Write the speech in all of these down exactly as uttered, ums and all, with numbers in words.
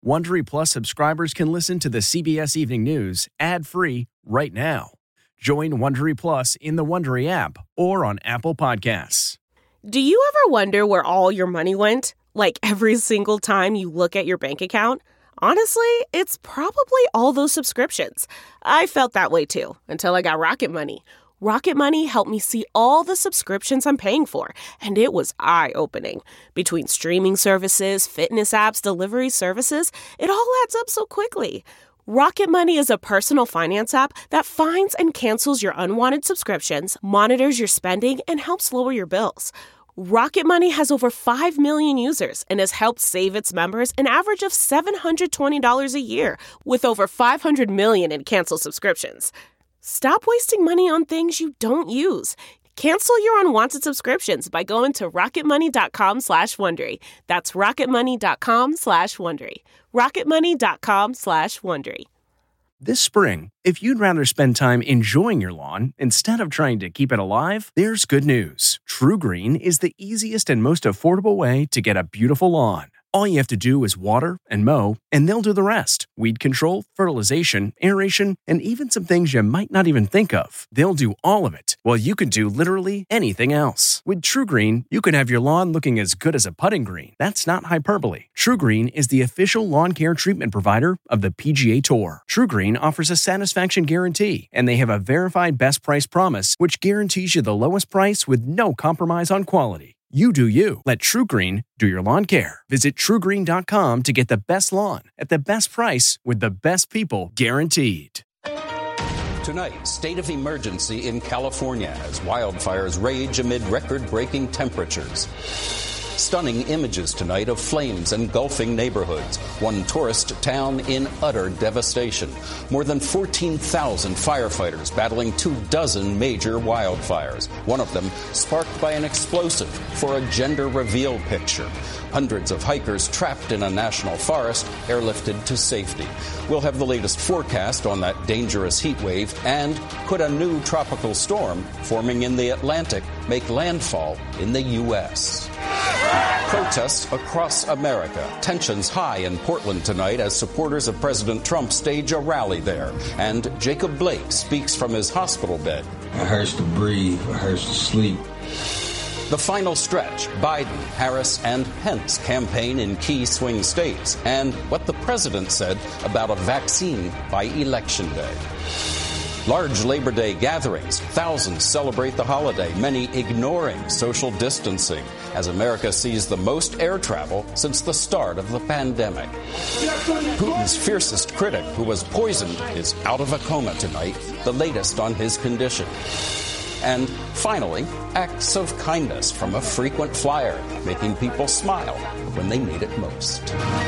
Wondery Plus subscribers can listen to the C B S Evening News ad-free right now. Join Wondery Plus in the Wondery app or on Apple Podcasts. Do you ever wonder where all your money went? Like every single time you look at your bank account? Honestly, it's probably all those subscriptions. I felt that way too, until I got Rocket Money. Rocket Money helped me see all the subscriptions I'm paying for, and it was eye-opening. Between streaming services, fitness apps, delivery services, it all adds up so quickly. Rocket Money is a personal finance app that finds and cancels your unwanted subscriptions, monitors your spending, and helps lower your bills. Rocket Money has over five million users and has helped save its members an average of seven hundred twenty dollars a year, with over five hundred million in canceled subscriptions. Stop wasting money on things you don't use. Cancel your unwanted subscriptions by going to rocketmoney.com slash Wondery. That's rocketmoney.com slash Wondery. rocketmoney.com slash Wondery. This spring, if you'd rather spend time enjoying your lawn instead of trying to keep it alive, there's good news. TruGreen is the easiest and most affordable way to get a beautiful lawn. All you have to do is water and mow, and they'll do the rest. Weed control, fertilization, aeration, and even some things you might not even think of. They'll do all of it, while you can do literally anything else. With TruGreen, you can have your lawn looking as good as a putting green. That's not hyperbole. TruGreen is the official lawn care treatment provider of the P G A Tour. TruGreen offers a satisfaction guarantee, and they have a verified best price promise, which guarantees you the lowest price with no compromise on quality. You do you. Let TruGreen do your lawn care. Visit True Green dot com to get the best lawn at the best price with the best people guaranteed. Tonight, state of emergency in California as wildfires rage amid record-breaking temperatures. Stunning images tonight of flames engulfing neighborhoods. One tourist town in utter devastation. More than fourteen thousand firefighters battling two dozen major wildfires. One of them sparked by an explosive for a gender reveal picture. Hundreds of hikers trapped in a national forest airlifted to safety. We'll have the latest forecast on that dangerous heat wave, and could a new tropical storm forming in the Atlantic make landfall in the U S? Protests across America. Tensions high in Portland tonight as supporters of President Trump stage a rally there. And Jacob Blake speaks from his hospital bed. It hurts to breathe. It hurts to sleep. The final stretch, Biden, Harris, and Pence campaign in key swing states, and what the president said about a vaccine by Election Day. Large Labor Day gatherings. Thousands celebrate the holiday, many ignoring social distancing, as America sees the most air travel since the start of the pandemic. Putin's fiercest critic, who was poisoned, is out of a coma tonight, the latest on his condition. And finally, acts of kindness from a frequent flyer, making people smile when they need it most.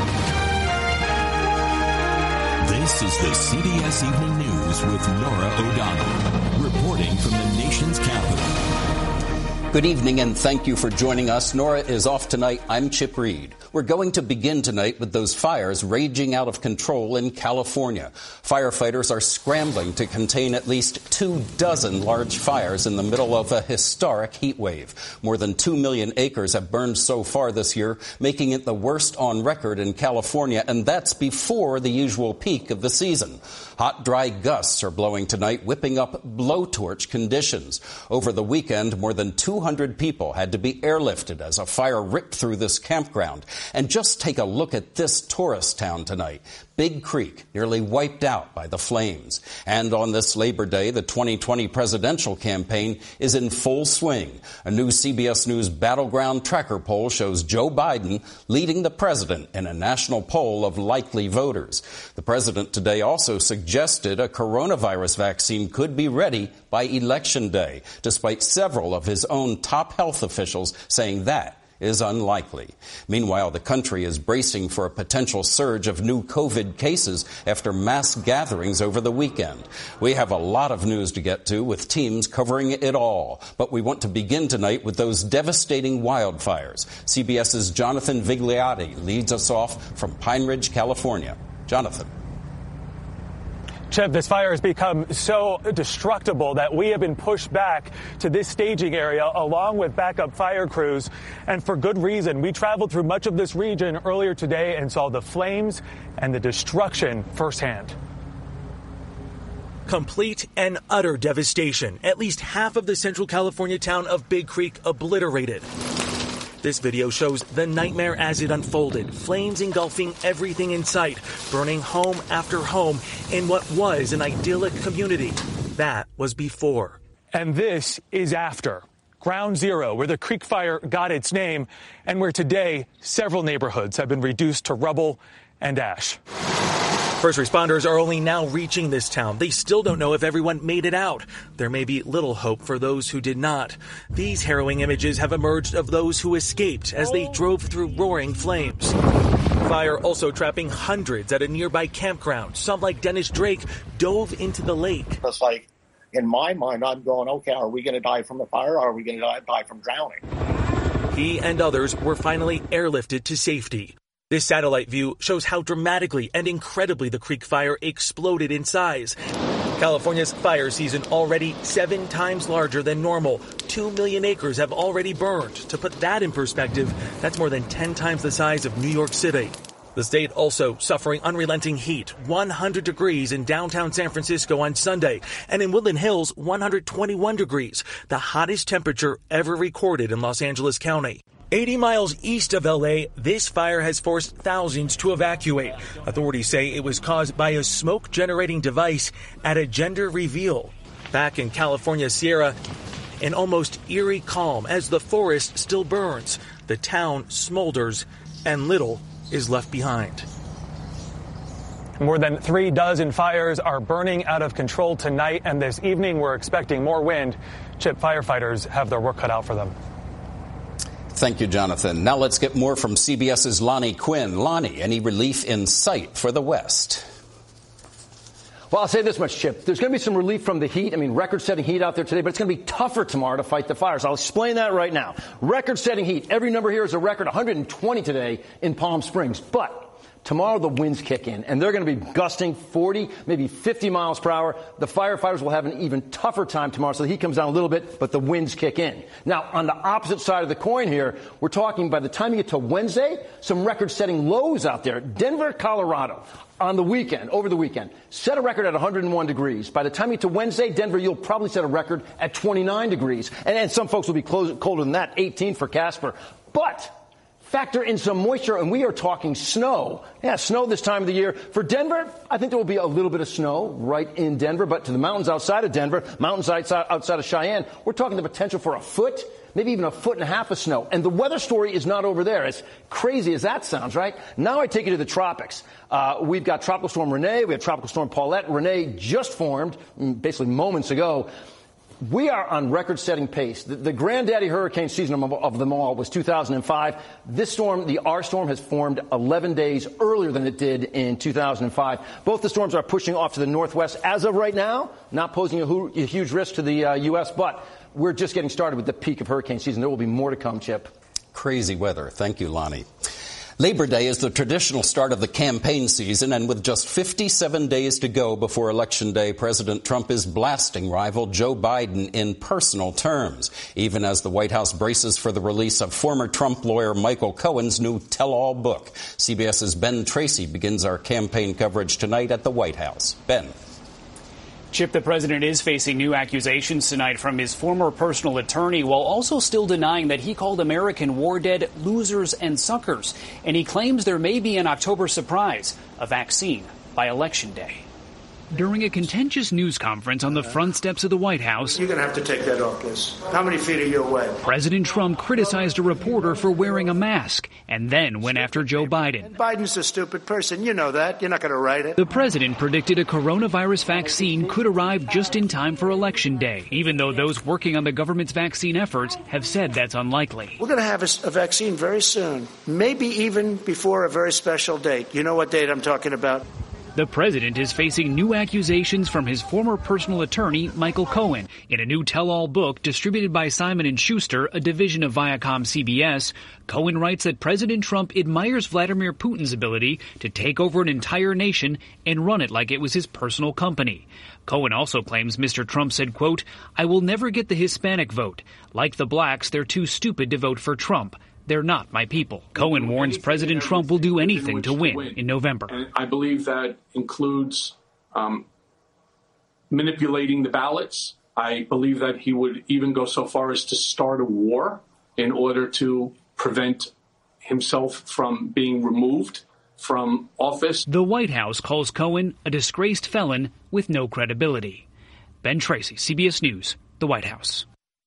This is the C B S Evening News with Norah O'Donnell, reporting from the nation's capital. Good evening, and thank you for joining us. Norah is off tonight. I'm Chip Reed. We're going to begin tonight with those fires raging out of control in California. Firefighters are scrambling to contain at least two dozen large fires in the middle of a historic heat wave. More than two million acres have burned so far this year, making it the worst on record in California, and that's before the usual peak of the season. Hot, dry gusts are blowing tonight, whipping up blowtorch conditions. Over the weekend, more than two hundred people had to be airlifted as a fire ripped through this campground. And just take a look at this tourist town tonight. Big Creek, nearly wiped out by the flames. And on this Labor Day, the twenty twenty presidential campaign is in full swing. A new C B S News Battleground Tracker poll shows Joe Biden leading the president in a national poll of likely voters. The president today also suggested a coronavirus vaccine could be ready by Election Day, despite several of his own top health officials saying that is unlikely. Meanwhile, the country is bracing for a potential surge of new COVID cases after mass gatherings over the weekend. We have a lot of news to get to, with teams covering it all. But we want to begin tonight with those devastating wildfires. CBS's Jonathan Vigliotti leads us off from Pine Ridge, California. Jonathan. Chip, this fire has become so destructible that we have been pushed back to this staging area along with backup fire crews. And for good reason. We traveled through much of this region earlier today and saw the flames and the destruction firsthand. Complete and utter devastation. At least half of the Central California town of Big Creek obliterated. This video shows the nightmare as it unfolded, flames engulfing everything in sight, burning home after home in what was an idyllic community. That was before. And this is after. Ground Zero, where the Creek Fire got its name, and where today several neighborhoods have been reduced to rubble and ash. First responders are only now reaching this town. They still don't know if everyone made it out. There may be little hope for those who did not. These harrowing images have emerged of those who escaped as they drove through roaring flames. Fire also trapping hundreds at a nearby campground. Some, like Dennis Drake, dove into the lake. It's like, in my mind, I'm going, okay, are we going to die from the fire or are we going to die, die from drowning? He and others were finally airlifted to safety. This satellite view shows how dramatically and incredibly the Creek Fire exploded in size. California's fire season already seven times larger than normal. Two million acres have already burned. To put that in perspective, that's more than ten times the size of New York City. The state also suffering unrelenting heat, one hundred degrees in downtown San Francisco on Sunday, and in Woodland Hills, one hundred twenty-one degrees, the hottest temperature ever recorded in Los Angeles County. eighty miles east of L A, this fire has forced thousands to evacuate. Authorities say it was caused by a smoke-generating device at a gender reveal. Back in California's Sierra, an almost eerie calm as the forest still burns, the town smolders, and little is left behind. More than three dozen fires are burning out of control tonight, and this evening we're expecting more wind. Chip, firefighters have their work cut out for them. Thank you, Jonathan. Now let's get more from CBS's Lonnie Quinn. Lonnie, any relief in sight for the West? Well, I'll say this much, Chip. There's going to be some relief from the heat. I mean, record-setting heat out there today, but it's going to be tougher tomorrow to fight the fires. I'll explain that right now. Record-setting heat. Every number here is a record, one hundred twenty today in Palm Springs. But tomorrow the winds kick in, and they're going to be gusting forty, maybe fifty miles per hour. The firefighters will have an even tougher time tomorrow, so the heat comes down a little bit, but the winds kick in. Now, on the opposite side of the coin here, we're talking by the time you get to Wednesday, some record-setting lows out there. Denver, Colorado, on the weekend, over the weekend, set a record at one hundred one degrees. By the time you get to Wednesday, Denver, you'll probably set a record at twenty-nine degrees. And, and some folks will be close, colder than that, eighteen for Casper. But factor in some moisture, and we are talking snow. Yeah, snow this time of the year. For Denver, I think there will be a little bit of snow right in Denver, but to the mountains outside of Denver, mountains outside, outside of Cheyenne, we're talking the potential for a foot, maybe even a foot and a half of snow. And the weather story is not over there. As crazy as that sounds, right? Now I take you to the tropics. Uh, we've got Tropical Storm Renee. We have Tropical Storm Paulette. Renee just formed, basically moments ago. We are on record-setting pace. The, the granddaddy hurricane season of, of them all was two thousand five. This storm, the R storm, has formed eleven days earlier than it did in two thousand five. Both the storms are pushing off to the northwest as of right now, not posing a, hu- a huge risk to the uh, U S, but we're just getting started with the peak of hurricane season. There will be more to come, Chip. Crazy weather. Thank you, Lonnie. Labor Day is the traditional start of the campaign season, and with just fifty-seven days to go before Election Day, President Trump is blasting rival Joe Biden in personal terms, even as the White House braces for the release of former Trump lawyer Michael Cohen's new tell-all book. CBS's Ben Tracy begins our campaign coverage tonight at the White House. Ben. Chip, the president is facing new accusations tonight from his former personal attorney, while also still denying that he called American war dead losers and suckers. And he claims there may be an October surprise, a vaccine by Election Day. During a contentious news conference on the front steps of the White House, you're going to have to take that off, please. How many feet are you away? President Trump criticized a reporter for wearing a mask and then went after Joe Biden. Biden's a stupid person. You know that. You're not going to write it. The president predicted a coronavirus vaccine could arrive just in time for Election Day, even though those working on the government's vaccine efforts have said that's unlikely. We're going to have a, a vaccine very soon, maybe even before a very special date. You know what date I'm talking about? The president is facing new accusations from his former personal attorney, Michael Cohen. In a new tell-all book distributed by Simon and Schuster, a division of Viacom C B S, Cohen writes that President Trump admires Vladimir Putin's ability to take over an entire nation and run it like it was his personal company. Cohen also claims Mister Trump said, quote, "I will never get the Hispanic vote. Like the blacks, they're too stupid to vote for Trump. They're not my people." Cohen warns President Trump will do anything to win in November. And I believe that includes um, manipulating the ballots. I believe that he would even go so far as to start a war in order to prevent himself from being removed from office. The White House calls Cohen a disgraced felon with no credibility. Ben Tracy, C B S News, the White House.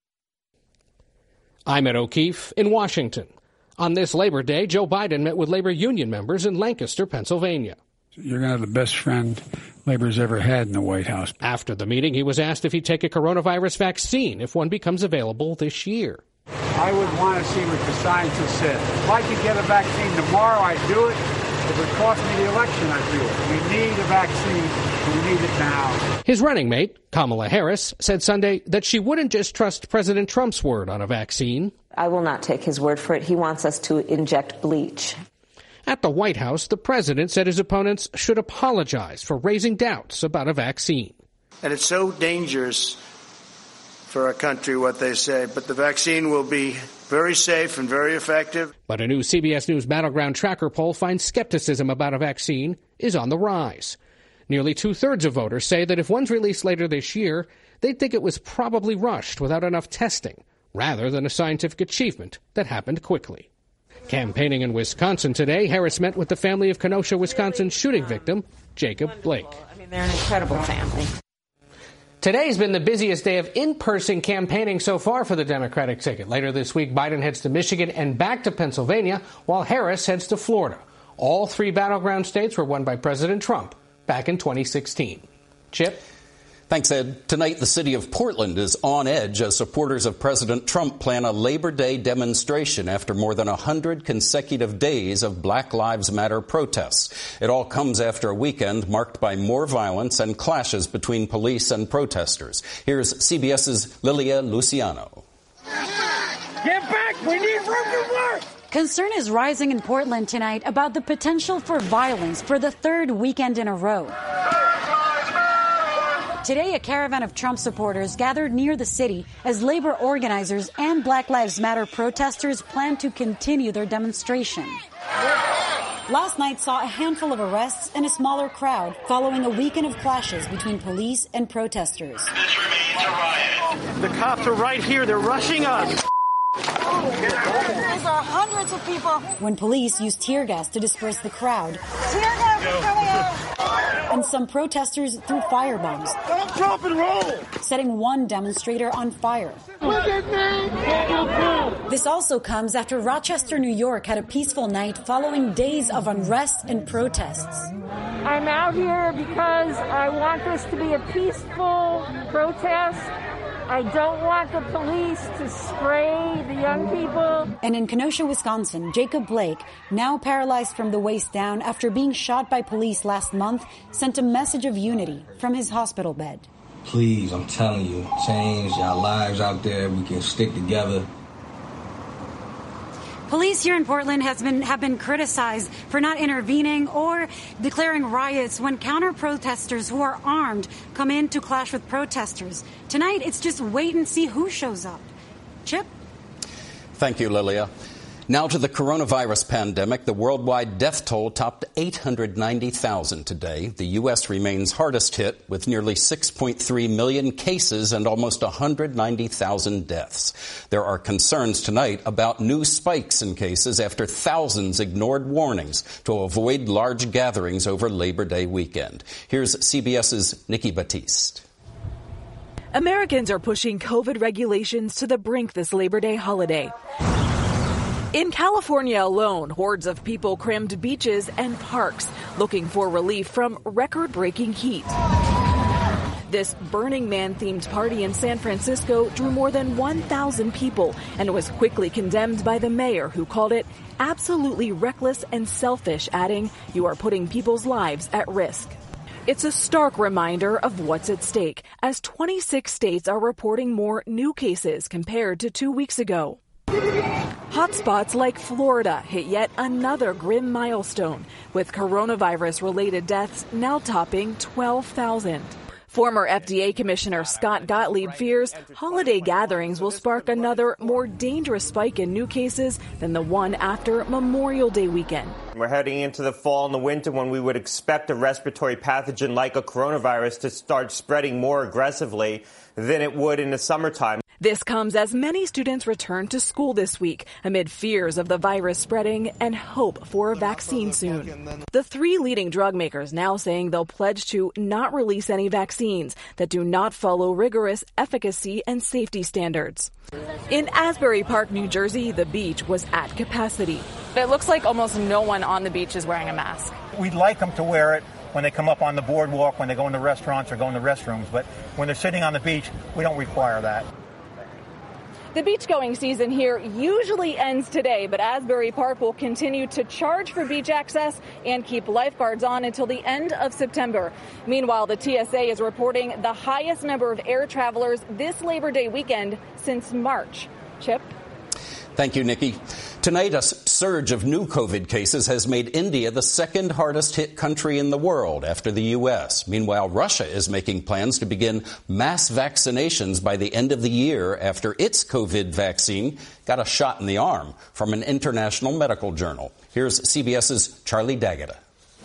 I'm Ed O'Keefe in Washington. On this Labor Day, Joe Biden met with labor union members in Lancaster, Pennsylvania. You're going to have the best friend labor's ever had in the White House. After the meeting, he was asked if he'd take a coronavirus vaccine if one becomes available this year. I would want to see what the scientists said. If I could get a vaccine tomorrow, I'd do it. If it cost me the election, I'd do it. We need a vaccine. We need it now. His running mate, Kamala Harris, said Sunday that she wouldn't just trust President Trump's word on a vaccine. I will not take his word for it. He wants us to inject bleach. At the White House, the president said his opponents should apologize for raising doubts about a vaccine. And it's so dangerous for our country, what they say, but the vaccine will be very safe and very effective. But a new C B S News Battleground Tracker poll finds skepticism about a vaccine is on the rise. Nearly two-thirds of voters say that if one's released later this year, they'd think it was probably rushed without enough testing, rather than a scientific achievement that happened quickly. Campaigning in Wisconsin today, Harris met with the family of Kenosha, Wisconsin shooting victim, Jacob Blake. I mean, they're an incredible family. Today's been the busiest day of in-person campaigning so far for the Democratic ticket. Later this week, Biden heads to Michigan and back to Pennsylvania, while Harris heads to Florida. All three battleground states were won by President Trump back in twenty sixteen. Chip? Thanks, Ed. Tonight, the city of Portland is on edge as supporters of President Trump plan a Labor Day demonstration after more than one hundred consecutive days of Black Lives Matter protests. It all comes after a weekend marked by more violence and clashes between police and protesters. Here's CBS's Lilia Luciano. Get back! We need room to work! Concern is rising in Portland tonight about the potential for violence for the third weekend in a row. Today, a caravan of Trump supporters gathered near the city as labor organizers and Black Lives Matter protesters plan to continue their demonstration. Last night saw a handful of arrests and a smaller crowd following a weekend of clashes between police and protesters. This remains a riot. The cops are right here. They're rushing us. There are hundreds of people. When police used tear gas to disperse the crowd. Tear gas is coming out. And some protesters threw fire bombs. Don't drop and roll. Setting one demonstrator on fire. Look at me. This also comes after Rochester, New York had a peaceful night following days of unrest and protests. I'm out here because I want this to be a peaceful protest. I don't want the police to spray the young people. And in Kenosha, Wisconsin, Jacob Blake, now paralyzed from the waist down after being shot by police last month, sent a message of unity from his hospital bed. Please, I'm telling you, change our lives out there. We can stick together. Police here in Portland has been have been criticized for not intervening or declaring riots when counter-protesters who are armed come in to clash with protesters. Tonight, it's just wait and see who shows up. Chip? Thank you, Lilia. Now to the coronavirus pandemic. The worldwide death toll topped eight hundred ninety thousand today. The U S remains hardest hit with nearly six point three million cases and almost one hundred ninety thousand deaths. There are concerns tonight about new spikes in cases after thousands ignored warnings to avoid large gatherings over Labor Day weekend. Here's CBS's Nikki Battiste. Americans are pushing COVID regulations to the brink this Labor Day holiday. In California alone, hordes of people crammed beaches and parks looking for relief from record-breaking heat. This Burning Man-themed party in San Francisco drew more than one thousand people and was quickly condemned by the mayor, who called it absolutely reckless and selfish, adding, "You are putting people's lives at risk." It's a stark reminder of what's at stake, as twenty-six states are reporting more new cases compared to two weeks ago. Hotspots like Florida hit yet another grim milestone, with coronavirus-related deaths now topping twelve thousand. Former F D A Commissioner Scott Gottlieb fears holiday gatherings will spark another, more dangerous spike in new cases than the one after Memorial Day weekend. We're heading into the fall and the winter when we would expect a respiratory pathogen like a coronavirus to start spreading more aggressively than it would in the summertime. This comes as many students return to school this week amid fears of the virus spreading and hope for a vaccine soon. The three leading drug makers now saying they'll pledge to not release any vaccines that do not follow rigorous efficacy and safety standards. In Asbury Park, New Jersey, the beach was at capacity. It looks like almost no one on the beach is wearing a mask. We'd like them to wear it when they come up on the boardwalk, when they go into restaurants or go into restrooms, but when they're sitting on the beach, we don't require that. The beach-going season here usually ends today, but Asbury Park will continue to charge for beach access and keep lifeguards on until the end of September. Meanwhile, the T S A is reporting the highest number of air travelers this Labor Day weekend since March. Chip? Thank you, Nikki. Tonight, a surge of new COVID cases has made India the second hardest hit country in the world after the U S. Meanwhile, Russia is making plans to begin mass vaccinations by the end of the year after its COVID vaccine got a shot in the arm from an international medical journal. Here's CBS's Charlie D'Agata.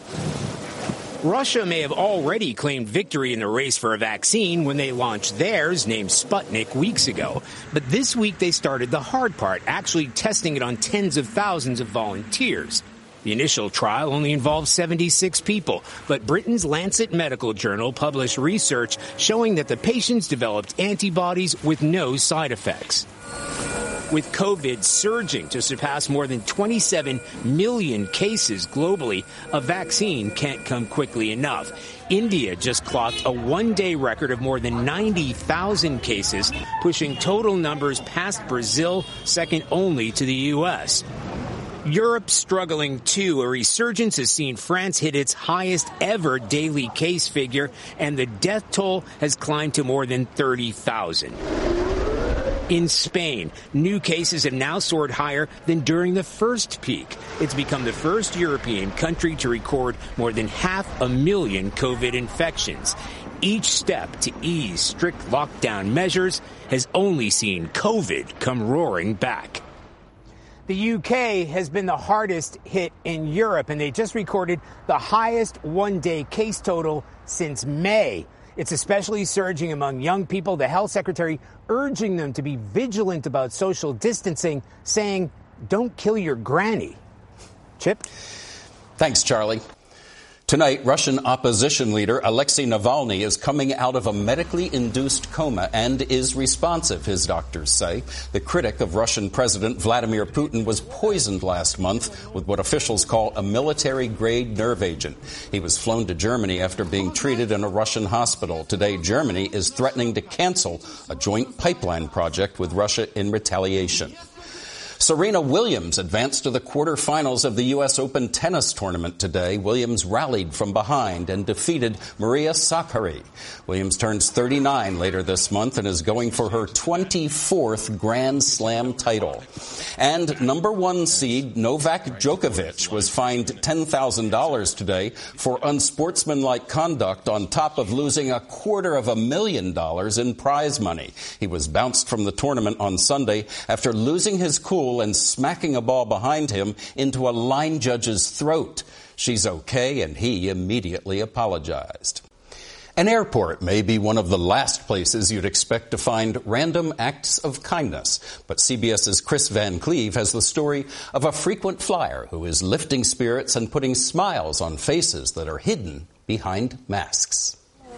Russia may have already claimed victory in the race for a vaccine when they launched theirs, named Sputnik, weeks ago. But this week they started the hard part, actually testing it on tens of thousands of volunteers. The initial trial only involved seventy-six people, but Britain's Lancet Medical Journal published research showing that the patients developed antibodies with no side effects. With COVID surging to surpass more than twenty-seven million cases globally, a vaccine can't come quickly enough. India just clocked a one-day record of more than ninety thousand cases, pushing total numbers past Brazil, second only to the U S. Europe's struggling too. A resurgence has seen France hit its highest ever daily case figure, and the death toll has climbed to more than thirty thousand. In Spain, new cases have now soared higher than during the first peak. It's become the first European country to record more than half a million COVID infections. Each step to ease strict lockdown measures has only seen COVID come roaring back. The U K has been the hardest hit in Europe, and they just recorded the highest one-day case total since May. It's especially surging among young people, the health secretary urging them to be vigilant about social distancing, saying, don't kill your granny. Chip? Thanks, Charlie. Tonight, Russian opposition leader Alexei Navalny is coming out of a medically induced coma and is responsive, his doctors say. The critic of Russian President Vladimir Putin was poisoned last month with what officials call a military-grade nerve agent. He was flown to Germany after being treated in a Russian hospital. Today, Germany is threatening to cancel a joint pipeline project with Russia in retaliation. Serena Williams advanced to the quarterfinals of the U S Open tennis tournament today. Williams rallied from behind and defeated Maria Sakkari. Williams turns thirty-nine later this month and is going for her twenty-fourth Grand Slam title. And number one seed Novak Djokovic was fined ten thousand dollars today for unsportsmanlike conduct on top of losing a quarter of a million dollars in prize money. He was bounced from the tournament on Sunday after losing his cool and smacking a ball behind him into a line judge's throat. She's okay, and he immediately apologized. An airport may be one of the last places you'd expect to find random acts of kindness. But CBS's Chris Van Cleve has the story of a frequent flyer who is lifting spirits and putting smiles on faces that are hidden behind masks.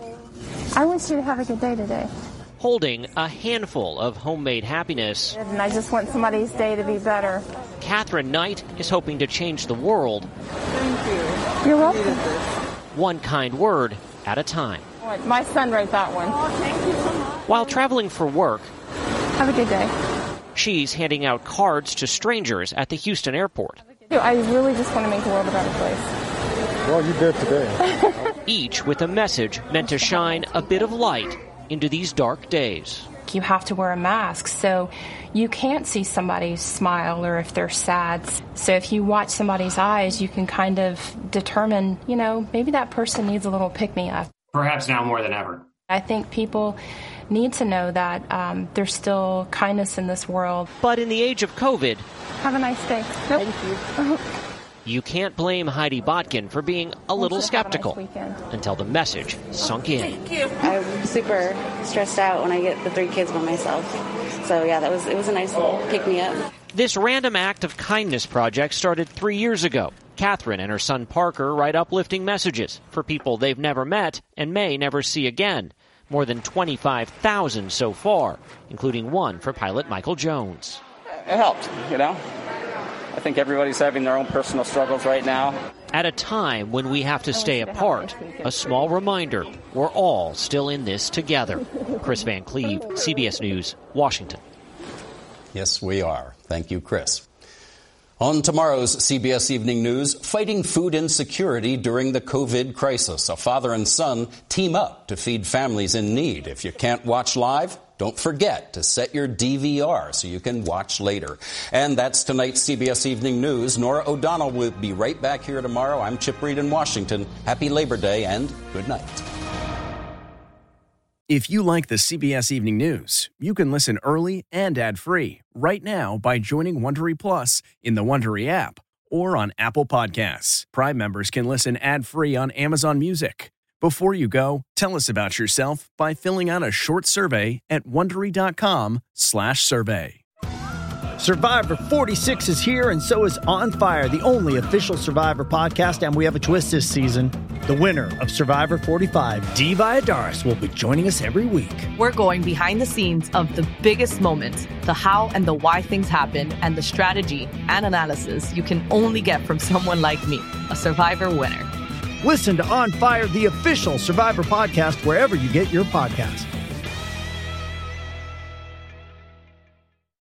I want you to have a good day today. Holding a handful of homemade happiness. And I just want somebody's day to be better. Catherine Knight is hoping to change the world. Thank you. You're welcome. One kind word at a time. My son wrote that one. Oh, thank you so much. While traveling for work, have a good day. She's handing out cards to strangers at the Houston airport. I really just want to make the world a better place. Well, you did today. Each with a message meant to shine a bit of light into these dark days. You have to wear a mask, so you can't see somebody's smile or if they're sad. So if you watch somebody's eyes, you can kind of determine, you know, maybe that person needs a little pick-me-up. Perhaps now more than ever. I think people need to know that um, there's still kindness in this world. But in the age of COVID... Have a nice day. Nope. Thank you. You can't blame Heidi Botkin for being a little skeptical nice until the message sunk in. Thank you. I'm super stressed out when I get the three kids by myself. So yeah, that was it was a nice little pick-me-up. This random act of kindness project started three years ago. Catherine and her son Parker write uplifting messages for people they've never met and may never see again. More than twenty-five thousand so far, including one for pilot Michael Jones. It helped, you know. I think everybody's having their own personal struggles right now. At a time when we have to stay apart, a small reminder we're all still in this together. Chris Van Cleve, C B S News, Washington. Yes, we are. Thank you, Chris. On tomorrow's C B S Evening News, fighting food insecurity during the COVID crisis. A father and son team up to feed families in need. If you can't watch live, don't forget to set your D V R so you can watch later. And that's tonight's C B S Evening News. Norah O'Donnell will be right back here tomorrow. I'm Chip Reed in Washington. Happy Labor Day and good night. If you like the C B S Evening News, you can listen early and ad-free right now by joining Wondery Plus in the Wondery app or on Apple Podcasts. Prime members can listen ad-free on Amazon Music. Before you go, tell us about yourself by filling out a short survey at Wondery.com slash survey. Survivor forty-six is here, and so is On Fire, the only official Survivor podcast, and we have a twist this season. The winner of Survivor forty-five, Dee Valladares, will be joining us every week. We're going behind the scenes of the biggest moments, the how and the why things happen, and the strategy and analysis you can only get from someone like me, a Survivor winner. Listen to On Fire, the official Survivor podcast, wherever you get your podcasts.